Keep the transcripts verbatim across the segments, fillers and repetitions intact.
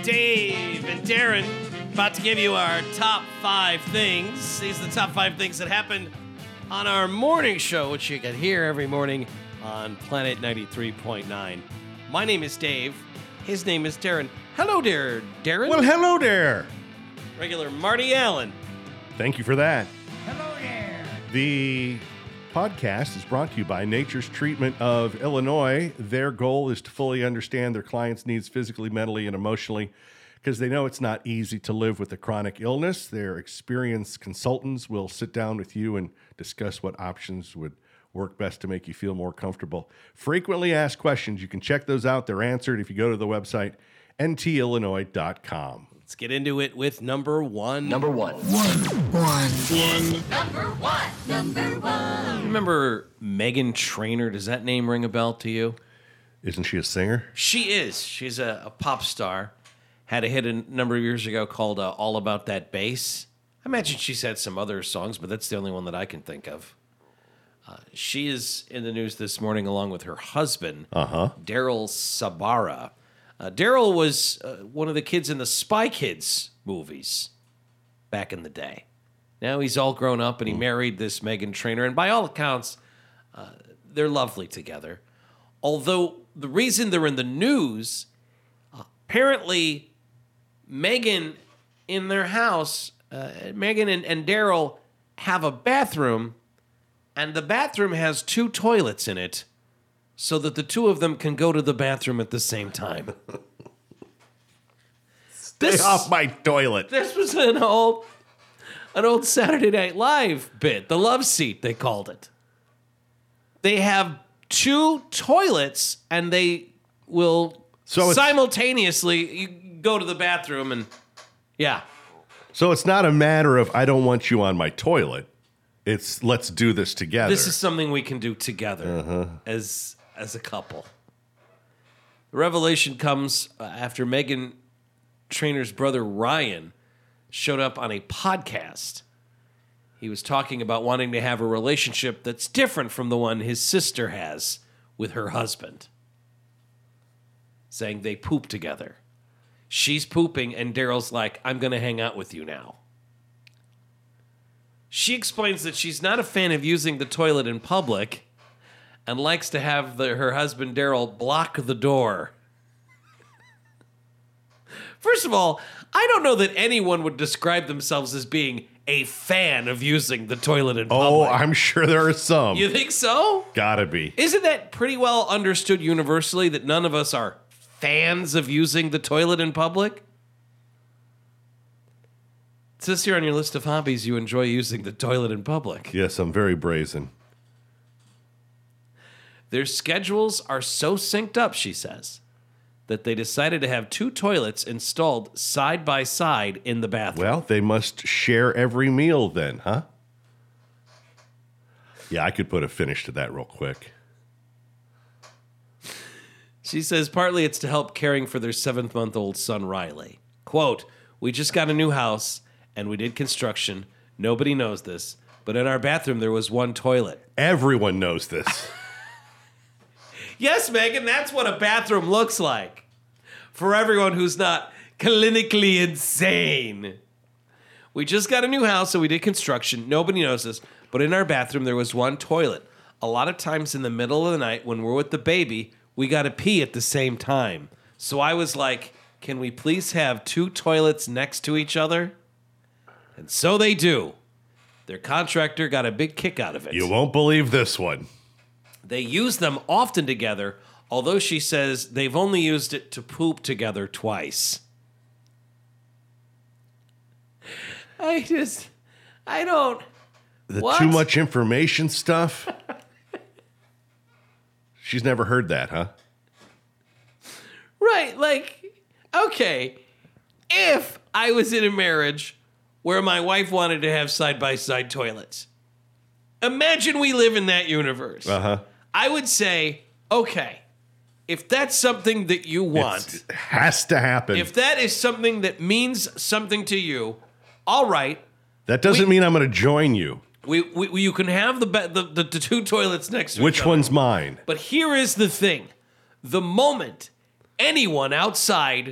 Dave and Darren about to give you our top five things. These are the top five things that happened on our morning show, which you can hear every morning on Planet ninety-three point nine. My name is Dave. His name is Darren. Hello there, Darren. Well, hello there. Regular Marty Allen. Thank you for that. Hello there. The podcast is brought to you by Nature's Treatment of Illinois. Their goal is to fully understand their clients' needs physically, mentally, and emotionally, because they know it's not easy to live with a chronic illness. Their experienced consultants will sit down with you and discuss what options would work best to make you feel more comfortable. Frequently asked questions, you can check those out. They're answered if you go to the website n t illinois dot com. Let's get into it with number one. Number one. One. One. One. Number one. Number one. Remember Meghan Trainor? Does that name ring a bell to you? Isn't she a singer? She is. She's a, a pop star. Had a hit a number of years ago called uh, All About That Bass. I imagine she's had some other songs, but that's the only one that I can think of. Uh, she is in the news this morning along with her husband, Uh-huh. Daryl Sabara. Uh, Daryl was uh, one of the kids in the Spy Kids movies back in the day. Now he's all grown up and he married this Meghan Trainor, and by all accounts, uh, they're lovely together. Although the reason they're in the news, uh, apparently Meghan in their house, uh, Meghan and, and Daryl have a bathroom, and the bathroom has two toilets in it, so that the two of them can go to the bathroom at the same time. Stay This- off my toilet. This was an old, an old Saturday Night Live bit, the love seat, they called it. They have two toilets, and they will So it's- simultaneously you go to the bathroom, and yeah. So it's not a matter of I don't want you on my toilet. It's let's do this together. This is something we can do together as as a couple. The revelation comes uh, after Meghan Trainor's brother Ryan showed up on a podcast. He was talking about wanting to have a relationship that's different from the one his sister has with her husband, saying they poop together. She's pooping, and Daryl's like, I'm going to hang out with you now. She explains that she's not a fan of using the toilet in public and likes to have the, her husband, Daryl, block the door. First of all, I don't know that anyone would describe themselves as being a fan of using the toilet in Oh, public. I'm sure there are some. You think so? Gotta be. Isn't that pretty well understood universally that none of us are fans of using the toilet in public? It says here on your list of hobbies you enjoy using the toilet in public. Yes, I'm very brazen. Their schedules are so synced up, she says, that they decided to have two toilets installed side by side in the bathroom. Well, they must share every meal then, huh? Yeah, I could put a finish to that real quick. She says partly it's to help caring for their seventh-month-old son, Riley. Quote, we just got a new house, and we did construction. Nobody knows this, but in our bathroom there was one toilet. Everyone knows this. Yes, Megan, that's what a bathroom looks like. For everyone who's not clinically insane. We just got a new house, so we did construction. Nobody knows this, but in our bathroom there was one toilet. A lot of times in the middle of the night when we're with the baby, we got to pee at the same time. So I was like, can we please have two toilets next to each other? And so they do. Their contractor got a big kick out of it. You won't believe this one. They use them often together, although she says they've only used it to poop together twice. I just, I don't. The What? too much information stuff? She's never heard that, huh? Right, like, okay, if I was in a marriage where my wife wanted to have side-by-side toilets, imagine we live in that universe. Uh-huh. I would say, okay, if that's something that you want, It's- it has to happen. if that is something that means something to you, all right, that doesn't we- mean I'm going to join you. we, we you can have the, be- the, the the two toilets next to each Which other. one's mine? But here is the thing: the moment anyone outside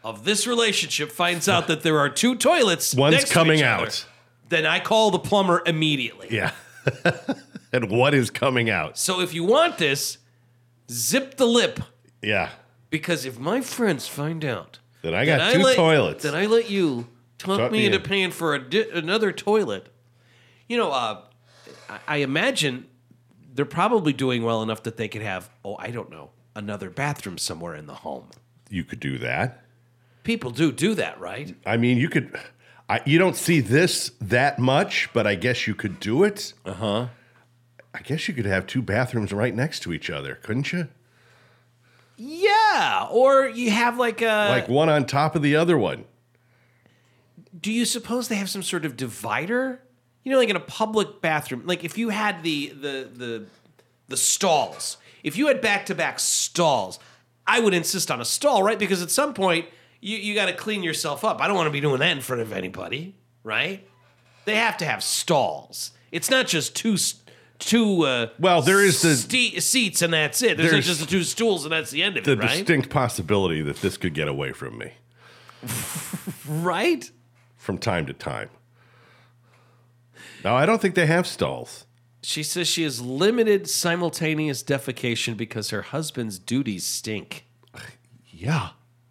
of this relationship finds out that there are two toilets One's next to coming each other, out. then I call the plumber immediately. Yeah. And what is coming out? So if you want this, zip the lip. Yeah. Because if my friends find out Then I got that two let, toilets. that I let you talk Talk me me into in. paying for a di- another toilet, you know, uh, I, I imagine they're probably doing well enough that they could have, oh, I don't know, another bathroom somewhere in the home. You could do that. People do do that, right? I mean, you could. I, you don't see this that much, but I guess you could do it. Uh huh. I guess you could have two bathrooms right next to each other, couldn't you? Yeah, or you have like a. Like one on top of the other one. Do you suppose they have some sort of divider? You know, like in a public bathroom, like if you had the the the the stalls, if you had back to back stalls, I would insist on a stall, right? Because at some point you you got to clean yourself up. I don't want to be doing that in front of anybody, right? They have to have stalls. It's not just two. Two uh, Well, there is the- ste- seats and that's it. There's, not There's just the two stools and that's the end of The it, right? distinct possibility that this could get away from me right? from time to time. No, I don't think they have stalls. She says she has limited simultaneous defecation because her husband's duties stink. Yeah.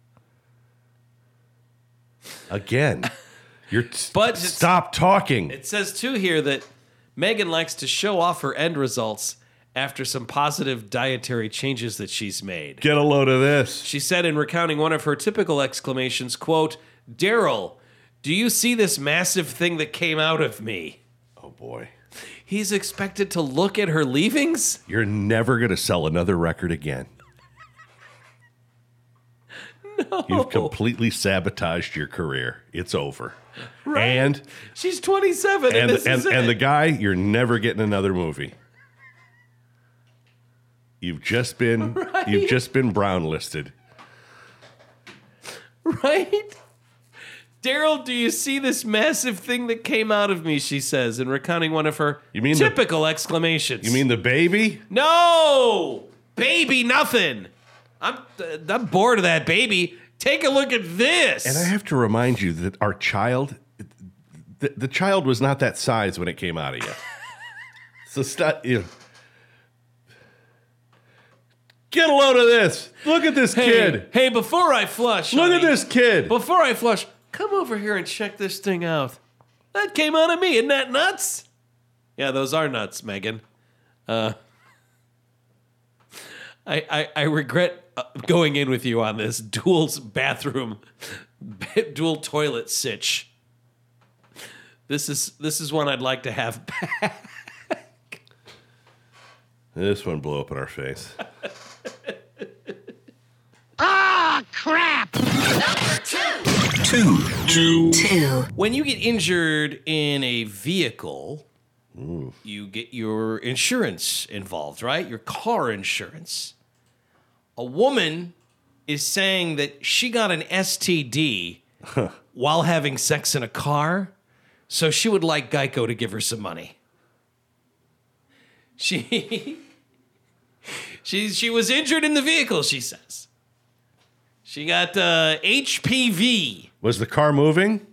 Again, you're But it's- stop talking. It says too here that Megan likes to show off her end results after some positive dietary changes that she's made. Get a load of this. She said in recounting one of her typical exclamations, quote, "Daryl, do you see this massive thing that came out of me?" Oh boy. He's expected to look at her leavings? You're never going to sell another record again. No. You've completely sabotaged your career. It's over. Right. And She's twenty-seven and, and this and, is and it. the guy, you're never getting another movie. You've just been Right. you've just been brown listed. Right? Daryl, do you see this massive thing that came out of me, she says, in recounting one of her You mean the- typical exclamations. You mean the baby? No! Baby, nothing! I'm, uh, I'm bored of that baby. Take a look at this! And I have to remind you that our child, the, the child was not that size when it came out of you. So stop, you know. Get a load of this. Look at this hey, kid. Hey, before I flush, Look honey, at this kid. Before I flush, come over here and check this thing out. That came out of me. Isn't that nuts? Yeah, those are nuts, Megan. Uh, I, I, I regret uh, going in with you on this dual bathroom, dual toilet sitch. This is this is one I'd like to have back. This one blew up in our face. Ah, crap! Number two. Two. Two. Two. When you get injured in a vehicle, you get your insurance involved, right? Your car insurance. A woman is saying that she got an S T D while having sex in a car, so she would like Geico to give her some money. She she she was injured in the vehicle, she says. She got uh, H P V. Was the car moving?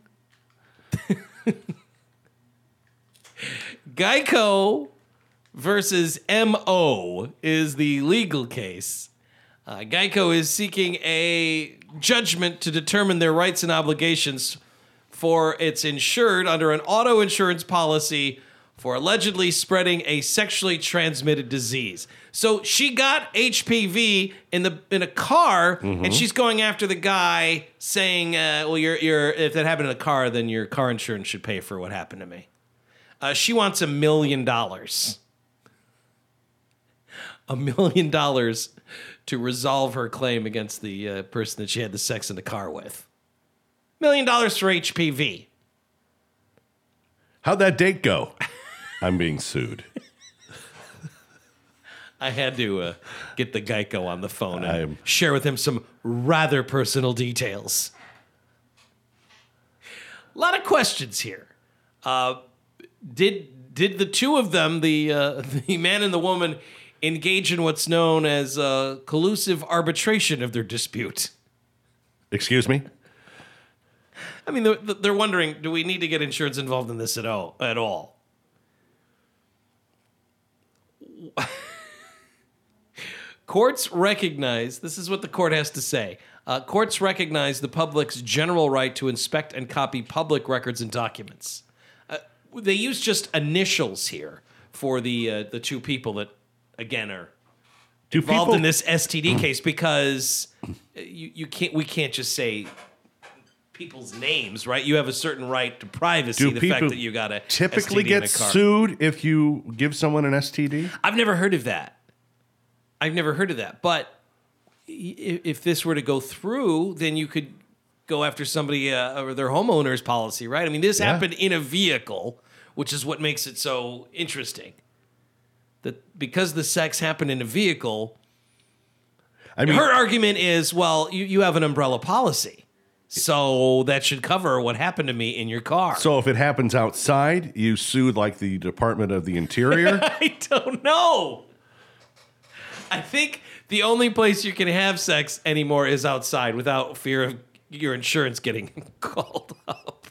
Geico versus M O is the legal case. Uh, Geico is seeking a judgment to determine their rights and obligations for its insured under an auto insurance policy for allegedly spreading a sexually transmitted disease. So she got H P V in the in a car, and she's going after the guy, saying, uh, "Well, you're, you're if that happened in a car, then your car insurance should pay for what happened to me." Uh, she wants a million dollars. A million dollars to resolve her claim against the uh, person that she had the sex in the car with. Million dollars for H P V. How'd that date go? I'm being sued. I had to uh, get the Geico on the phone and I'm- share with him some rather personal details. A lot of questions here. Uh, did did the two of them, the uh, the man and the woman, engage in what's known as uh, collusive arbitration of their dispute? Excuse me? I mean, they're, they're wondering, do we need to get insurance involved in this at all? At all? Courts recognize, this is what the court has to say, uh, courts recognize the public's general right to inspect and copy public records and documents. Uh, they use just initials here for the uh, the two people that, again, are Do involved people, in this S T D case, because you, you can't we can't just say people's names, right? You have a certain right to privacy. do The people fact that you got a typically S T D in get a car. sued if you give someone an S T D? I've never heard of that. I've never heard of that. But i- if this were to go through, then you could go after somebody uh, or their homeowner's policy, right? I mean, this Yeah. happened in a vehicle, which is what makes it so interesting. That because the sex happened in a vehicle, I mean, her argument is, well, you, you have an umbrella policy, so that should cover what happened to me in your car. so if it happens outside, you sued like the Department of the Interior? I don't know. I think the only place you can have sex anymore is outside without fear of your insurance getting called up.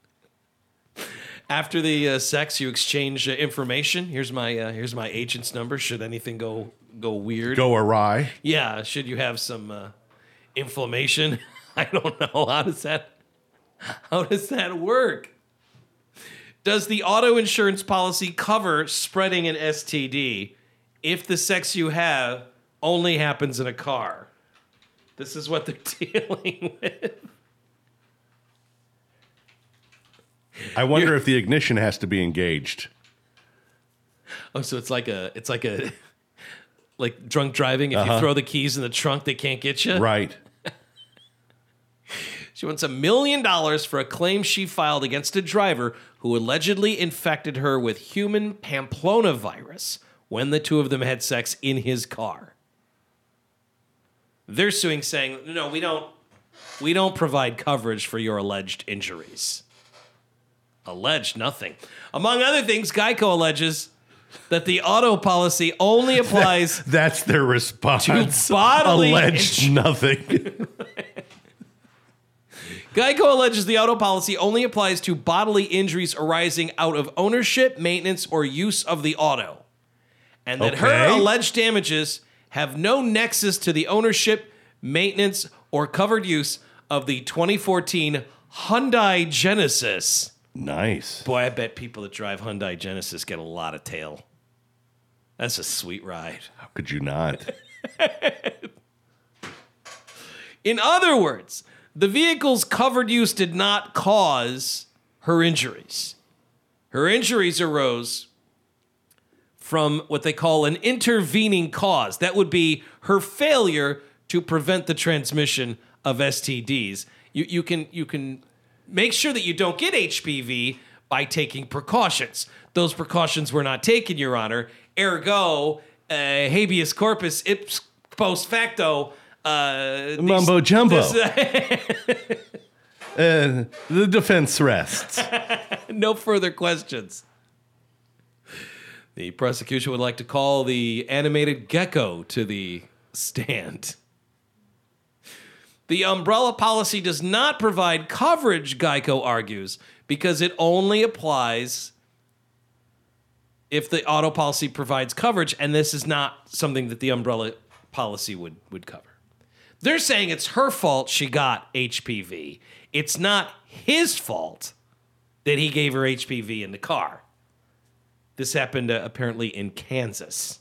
After the uh, sex, you exchange uh, information. Here's my uh, here's my agent's number. Should anything go go weird? Go awry. Yeah. Should you have some uh, inflammation? I don't know. How does that how does that work? Does the auto insurance policy cover spreading an S T D if the sex you have only happens in a car? This is what they're dealing with. I wonder if the ignition has to be engaged. Oh, so it's like a it's like a like drunk driving. If Uh-huh. you throw the keys in the trunk, they can't get you. Right. She wants a million dollars for a claim she filed against a driver who allegedly infected her with human Pamplona virus when the two of them had sex in his car. They're suing, saying, "No, we don't. We don't provide coverage for your alleged injuries." Alleged nothing. Among other things, Geico alleges that the auto policy only applies That's their response. to bodily Alleged injury. nothing. Geico alleges the auto policy only applies to bodily injuries arising out of ownership, maintenance, or use of the auto, and that her Okay. alleged damages have no nexus to the ownership, maintenance, or covered use of the twenty fourteen Hyundai Genesis. Nice. Boy, I bet people that drive Hyundai Genesis get a lot of tail. That's a sweet ride. How could you not? In other words, the vehicle's covered use did not cause her injuries. Her injuries arose from what they call an intervening cause. That would be her failure to prevent the transmission of S T Ds. You, you can you can make sure that you don't get H P V by taking precautions. Those precautions were not taken, Your Honor. Ergo, uh, habeas corpus ipso post facto. Uh, these- Mumbo jumbo. this- Uh, the defense rests. no further questions. The prosecution would like to call the animated gecko to the stand. The umbrella policy does not provide coverage, Geico argues, because it only applies if the auto policy provides coverage, and this is not something that the umbrella policy would, would cover. They're saying it's her fault she got H P V. It's not his fault that he gave her H P V in the car. This happened uh, apparently in Kansas.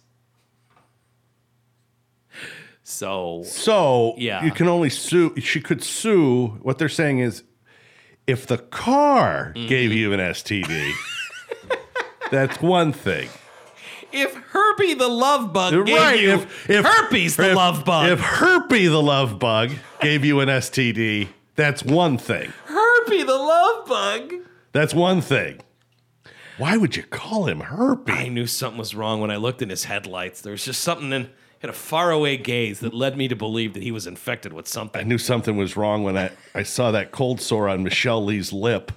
So, So Yeah. you can only sue. She could sue. What they're saying is, if the car Mm-hmm. gave you an S T D, that's one thing. if Herpy the love bug gave Right, you if- if- herpes the if- love bug, If Herpy the love bug gave you an S T D, that's one thing. Herpy the love bug. That's one thing. Why would you call him I Herpy? knew something was wrong when I looked in his headlights. There was just something in had a faraway gaze that led me to believe that he was infected with I something. knew something was wrong when I, I saw that cold sore on Michelle Lee's lip.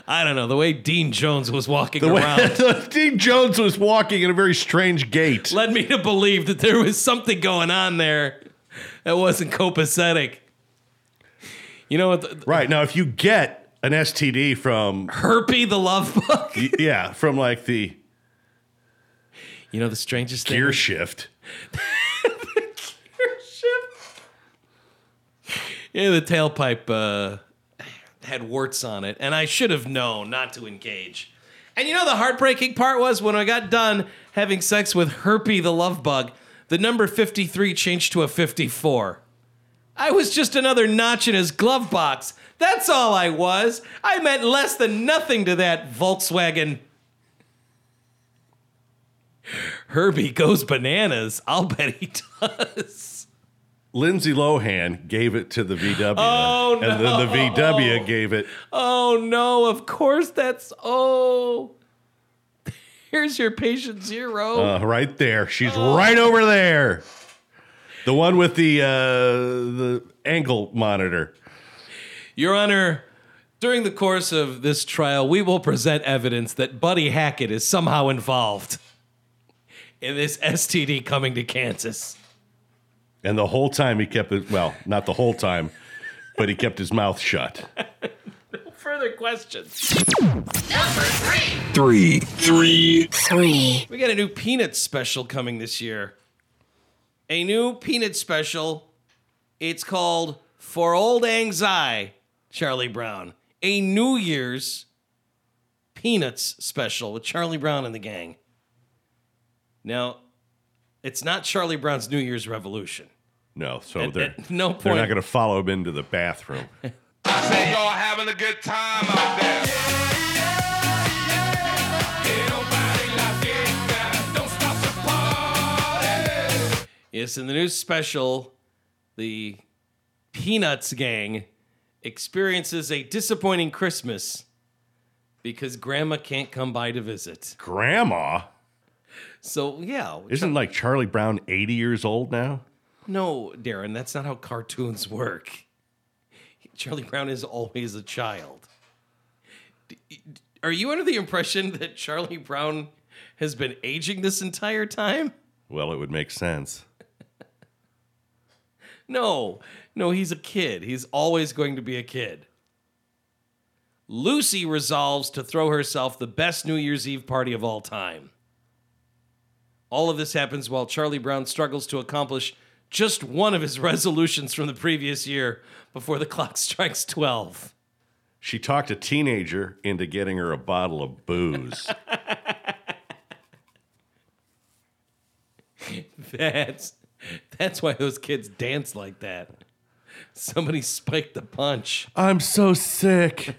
I don't know, the way Dean Jones was walking The way around Dean Jones was walking in a very strange gait. led me to believe that there was something going on there that wasn't copacetic. You know what? The, Right. Now, if you get an S T D from, Herpy the love bug. y- yeah, from like the You know the strangest thing? gear shift, Yeah, the tailpipe uh, had warts on it, and I should have known not to engage. And you know the heartbreaking part was when I got done having sex with Herpy the love bug, the number fifty-three changed to a fifty-four. I was just another notch in his glove box. That's all I was. I meant less than nothing to that Volkswagen. Herbie goes bananas. I'll bet he does. Lindsay Lohan gave it to the V W. Oh, And then the V W gave it. Oh no, of course that's oh. Here's your patient zero. Uh, right there. She's Oh. right over there. The one with the uh, the ankle monitor. Your Honor, during the course of this trial, we will present evidence that Buddy Hackett is somehow involved in this S T D coming to Kansas. And the whole time he kept it, well, not the whole time, but he kept his mouth shut. Further questions. Number three. Three. Three. Three. We got a new Peanuts special coming this year. A new Peanuts special. It's called For Old Anxi, Charlie Brown. A New Year's Peanuts special with Charlie Brown and the gang. Now, it's not Charlie Brown's New Year's Revolution. No, so At- they're, at no they're point- not going to follow him into the bathroom. I say y'all having a good time out there. Yes, in the new special, the Peanuts gang experiences a disappointing Christmas because Grandma can't come by to visit. Grandma? So, yeah. Isn't like Charlie Brown eighty years old now? No, Darren, that's not how cartoons work. Charlie Brown is always a child. D- Are you under the impression that Charlie Brown has been aging this entire time? Well, it would make sense. No, no, he's a kid. He's always going to be a kid. Lucy resolves to throw herself the best New Year's Eve party of all time. All of this happens while Charlie Brown struggles to accomplish just one of his resolutions from the previous year before the clock strikes twelve. She talked a teenager into getting her a bottle of booze. That's that's why those kids dance like that. Somebody spiked the punch. I'm so sick.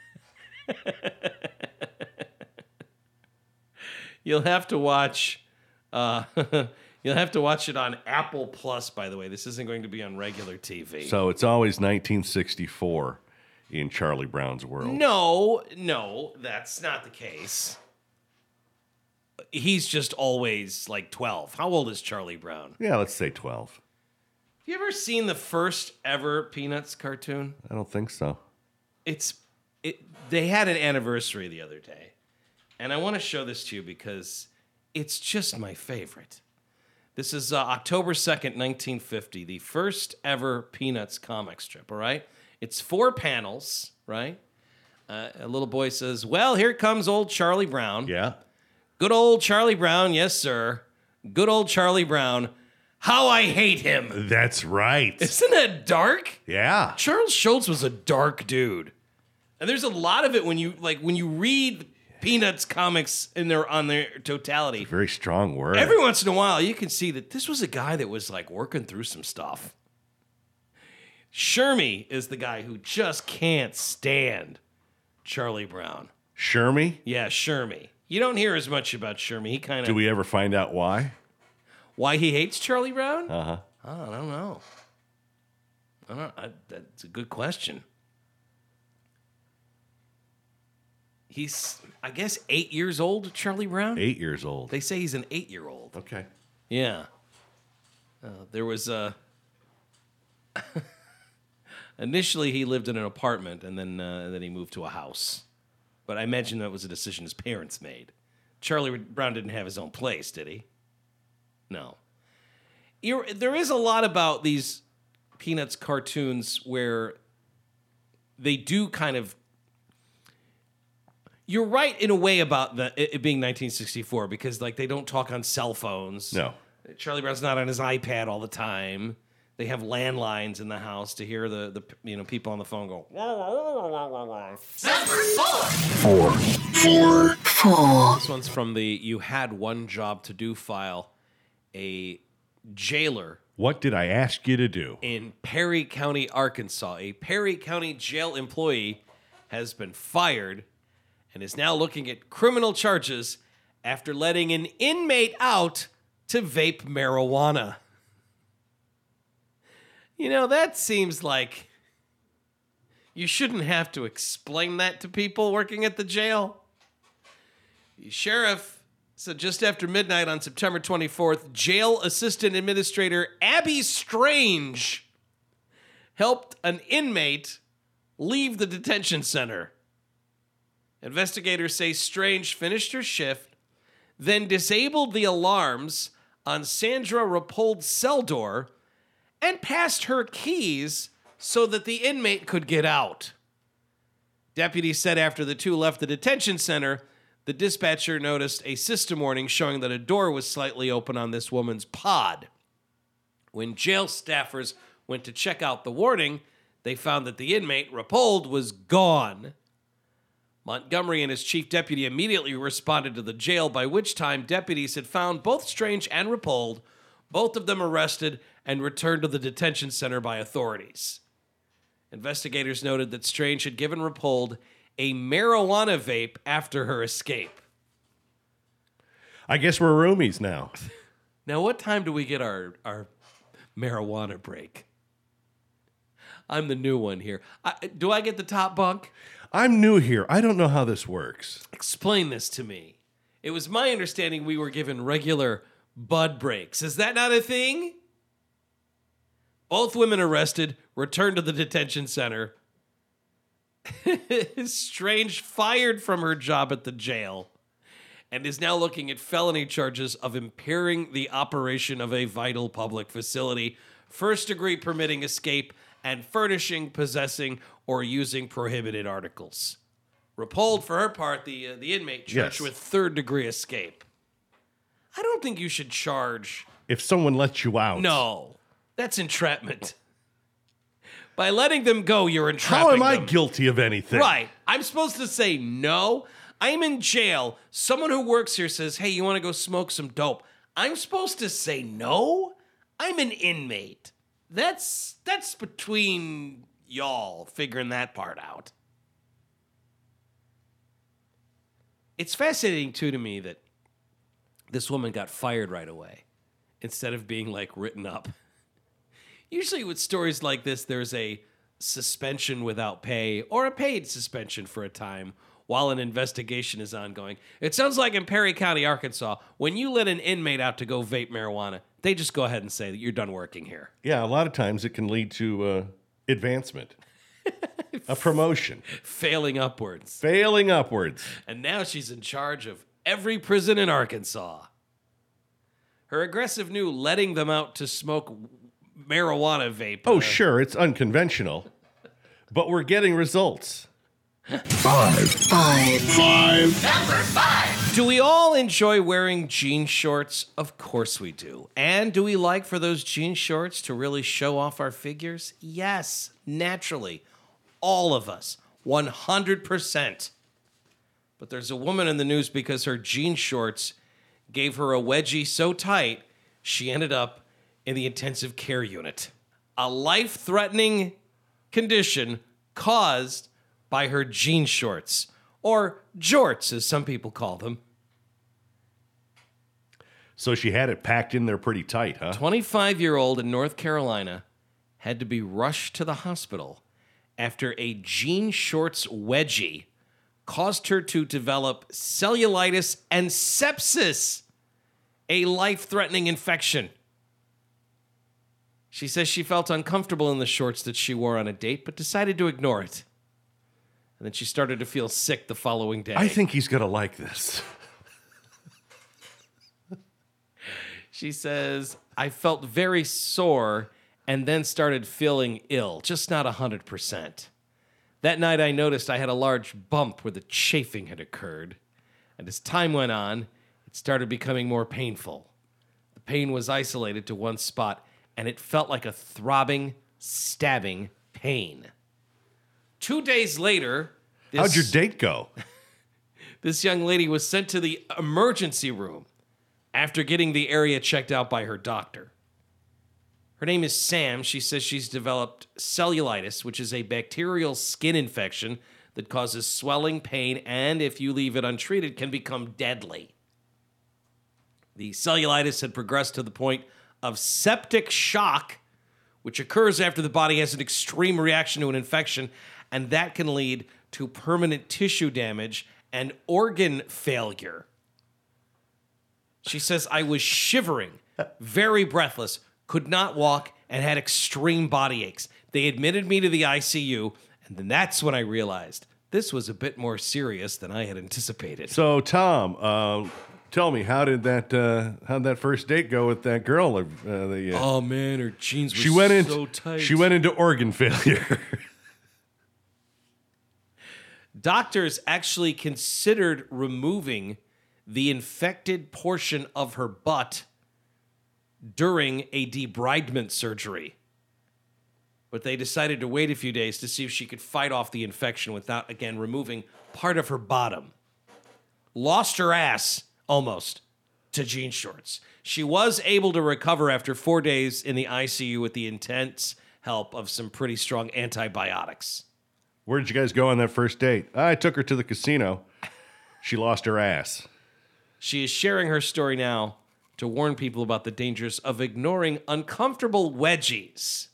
You'll have to watch. Uh, you'll have to watch it on Apple Plus. By the way, this isn't going to be on regular T V. So it's always nineteen sixty-four in Charlie Brown's world. No, no, that's not the case. He's just always like twelve. How old is Charlie Brown? Yeah, let's say twelve. Have you ever seen the first ever Peanuts cartoon? I don't think so. It's it. They had an anniversary the other day, and I want to show this to you because it's just my favorite. This is uh, October second, nineteen fifty, the first ever Peanuts comic strip. All right, it's four panels. Right, uh, a little boy says, "Well, here comes old Charlie Brown." Yeah? Good old Charlie Brown, yes sir. Good old Charlie Brown. How I hate him. That's right. Isn't that dark? Yeah. Charles Schultz was a dark dude. And there's a lot of it when you like when you read Peanuts comics in their on their totality. Very strong word. Every once in a while you can see that this was a guy that was like working through some stuff. Shermy is the guy who just can't stand Charlie Brown. Shermy? Yeah, Shermy. You don't hear as much about Shermy. He kind Do of we ever find out why? why he hates Charlie Brown? Uh-huh. I don't know. I don't. I, that's a good question. He's, I guess, eight years old. Charlie Brown. Eight years old. They say he's an eight-year-old. Okay. Yeah. Uh, there was a. Initially, he lived in an apartment, and then uh, and then he moved to a house. But I imagine that was a decision his parents made. Charlie Brown didn't have his own place, did he? No. You're, there is a lot about these Peanuts cartoons where they do kind of... You're right in a way about the, it being nineteen sixty-four because like they don't talk on cell phones. No. Charlie Brown's not on his iPad all the time. They have landlines in the house to hear the, the you know people on the phone go. Number four. Four. Four. Four. This one's from the "You Had One Job to Do" file. A jailer What did I ask you to do? in Perry County, Arkansas. A Perry County jail employee has been fired and is now looking at criminal charges after letting an inmate out to vape marijuana. You know, that seems like you shouldn't have to explain that to people working at the jail. The sheriff said just after midnight on September twenty-fourth, jail assistant administrator Abby Strange helped an inmate leave the detention center. Investigators say Strange finished her shift, then disabled the alarms on Sandra Rappold's cell door and passed her keys so that the inmate could get out. Deputies said after the two left the detention center, the dispatcher noticed a system warning showing that a door was slightly open on this woman's pod. When jail staffers went to check out the warning, they found that the inmate, Rappold, was gone. Montgomery and his chief deputy immediately responded to the jail, by which time deputies had found both Strange and Rappold, both of them arrested and returned to the detention center by authorities. Investigators noted that Strange had given Rappold a marijuana vape after her escape. I guess we're roomies now. Now, what time do we get our, our marijuana break? I'm the new one here. I, do I get the top bunk? I'm new here. I don't know how this works. Explain this to me. It was my understanding we were given regular bud breaks. Is that not a thing? Both women arrested, returned to the detention center. Strange fired from her job at the jail and is now looking at felony charges of impairing the operation of a vital public facility, first degree permitting escape, and furnishing, possessing, or using prohibited articles. Rappold, for her part, the uh, the inmate charged Yes. with third degree escape. I don't think you should charge. If someone lets you out. No, that's entrapment. By letting them go, you're entrapping How am I them. guilty of anything? Right. I'm supposed to say no. I'm in jail. Someone who works here says, hey, you want to go smoke some dope? I'm supposed to say no? I'm an inmate. That's that's between y'all figuring that part out. It's fascinating, too, to me that this woman got fired right away instead of being, like, written up. Usually with stories like this, there's a suspension without pay or a paid suspension for a time while an investigation is ongoing. It sounds like in Perry County, Arkansas, when you let an inmate out to go vape marijuana, they just go ahead and say that you're done working here. Yeah, a lot of times it can lead to uh, advancement, a promotion, Failing upwards. failing upwards. And now she's in charge of every prison in Arkansas. Her aggressive new letting them out to smoke marijuana vape. Oh, uh, sure, it's unconventional, but we're getting results. Five. Five. Five. Number five. Do we all enjoy wearing jean shorts? Of course we do. And do we like for those jean shorts to really show off our figures? Yes, naturally. All of us. one hundred percent. But there's a woman in the news because her jean shorts gave her a wedgie so tight, she ended up in the intensive care unit. A life-threatening condition caused by her jean shorts, or jorts, as some people call them. So she had it packed in there pretty tight, huh? twenty-five-year-old in North Carolina had to be rushed to the hospital after a jean shorts wedgie caused her to develop cellulitis and sepsis, a life-threatening infection. She says she felt uncomfortable in the shorts that she wore on a date, but decided to ignore it. And then she started to feel sick the following day. I think he's going to like this. She says, I felt very sore and then started feeling ill, just not one hundred percent. That night I noticed I had a large bump where the chafing had occurred. And as time went on, it started becoming more painful. The pain was isolated to one spot, and it felt like a throbbing, stabbing pain. Two days later, this, How'd your date go? this young lady was sent to the emergency room after getting the area checked out by her doctor. Her name is Sam. She says she's developed cellulitis, which is a bacterial skin infection that causes swelling, pain, and if you leave it untreated, can become deadly. The cellulitis had progressed to the point of septic shock, which occurs after the body has an extreme reaction to an infection, and that can lead to permanent tissue damage and organ failure. She says, I was shivering, very breathless, could not walk, and had extreme body aches. They admitted me to the I C U, and then that's when I realized this was a bit more serious than I had anticipated. So, Tom, uh, tell me, how did that uh, how did that first date go with that girl? Uh, the, uh, Oh, man, her jeans were she went so into tight. she went into organ failure. Doctors actually considered removing the infected portion of her butt during a debridement surgery. But they decided to wait a few days to see if she could fight off the infection without, again, removing part of her bottom. Lost her ass, almost, to jean shorts. She was able to recover after four days in the I C U with the intense help of some pretty strong antibiotics. Where did you guys go on that first date? I took her to the casino. She lost her ass. She is sharing her story now to warn people about the dangers of ignoring uncomfortable wedgies.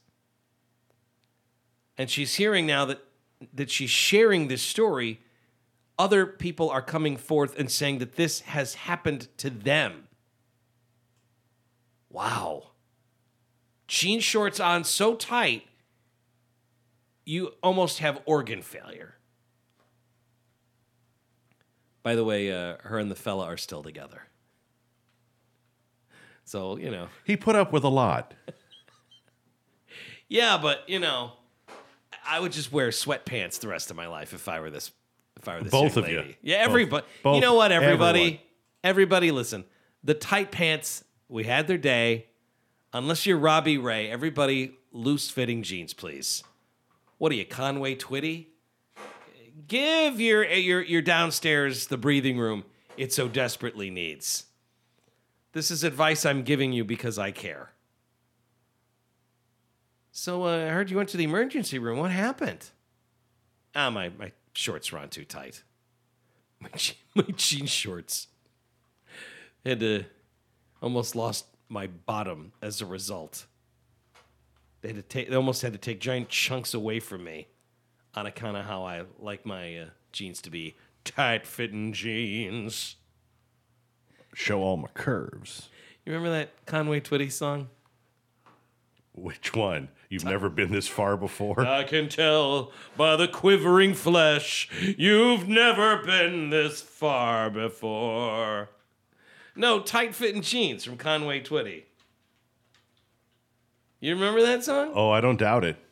And she's hearing now that, that she's sharing this story. Other people are coming forth and saying that this has happened to them. Wow. Jean shorts on so tight, you almost have organ failure. By the way, uh, her and the fella are still together. So, you know. He put up with a lot. Yeah, but, you know, I would just wear sweatpants the rest of my life if I were this if I were this Both young of you. lady. Yeah, everybody. Both. You know what, everybody? Everyone. Everybody, listen. The tight pants, we had their day. Unless you're Robbie Ray, everybody loose-fitting jeans, please. What are you, Conway Twitty? Give your your your downstairs the breathing room it so desperately needs. This is advice I'm giving you because I care. So uh, I heard you went to the emergency room. What happened? Ah, my, my shorts were on too tight. My, je- my jean shorts. Had to almost lost my bottom as a result. They had to take. They almost had to take giant chunks away from me, on account of how I like my uh, jeans to be tight-fitting jeans. Show all my curves. You remember that Conway Twitty song? Which one? You've never been this far before? I can tell by the quivering flesh you've never been this far before. No, tight-fitting jeans from Conway Twitty. You remember that song? Oh, I don't doubt it.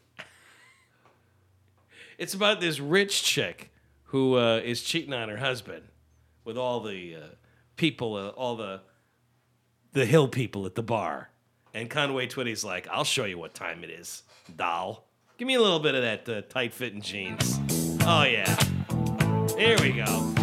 It's about this rich chick who uh, is cheating on her husband with all the uh, people, uh, all the the hill people at the bar. And Conway Twitty's like, I'll show you what time it is, doll. Give me a little bit of that uh, tight-fitting jeans. Oh, yeah. Here we go.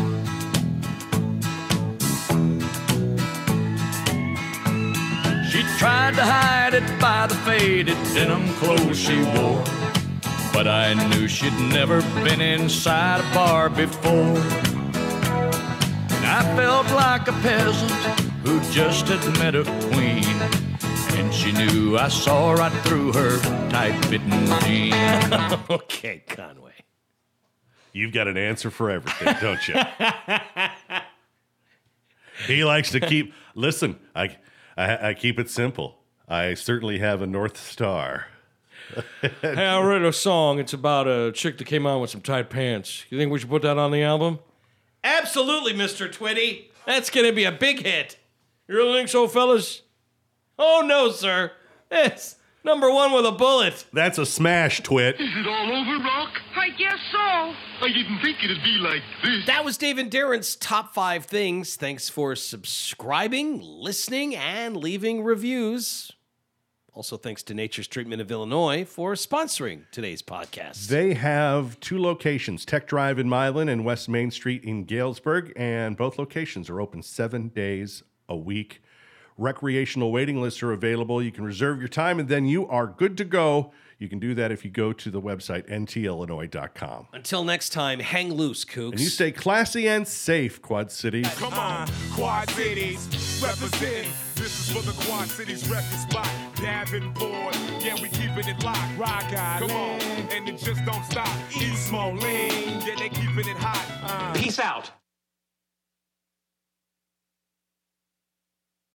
She tried to hide it by the faded denim clothes she wore, but I knew she'd never been inside a bar before. And I felt like a peasant who just had met a queen, and she knew I saw right through her tight-fitting jeans. Okay, Conway. You've got an answer for everything, don't you? He likes to keep... Listen, I, I, I keep it simple. I certainly have a North Star. Hey, I read a song. It's about a chick that came on with some tight pants. You think we should put that on the album? Absolutely, Mister Twitty. That's going to be a big hit. You really think so, fellas? Oh, no, sir. It's number one with a bullet. That's a smash, Twit. Is it all over, Rock? I guess so. I didn't think it'd be like this. That was Dave and Darren's top five things. Thanks for subscribing, listening, and leaving reviews. Also, thanks to Nature's Treatment of Illinois for sponsoring today's podcast. They have two locations, Tech Drive in Milan and West Main Street in Galesburg, and both locations are open seven days a week. Recreational waiting lists are available. You can reserve your time, and then you are good to go. You can do that if you go to the website N T Illinois dot com. Until next time, hang loose, kooks. And you stay classy and safe, Quad Cities. Come on, Quad Cities, represent. This is for the Quad Cities record spot. Davenport, yeah, we keeping it locked. Rock Island, come on, and it just don't stop. East Moline, yeah, they keeping it hot. Uh. Peace out.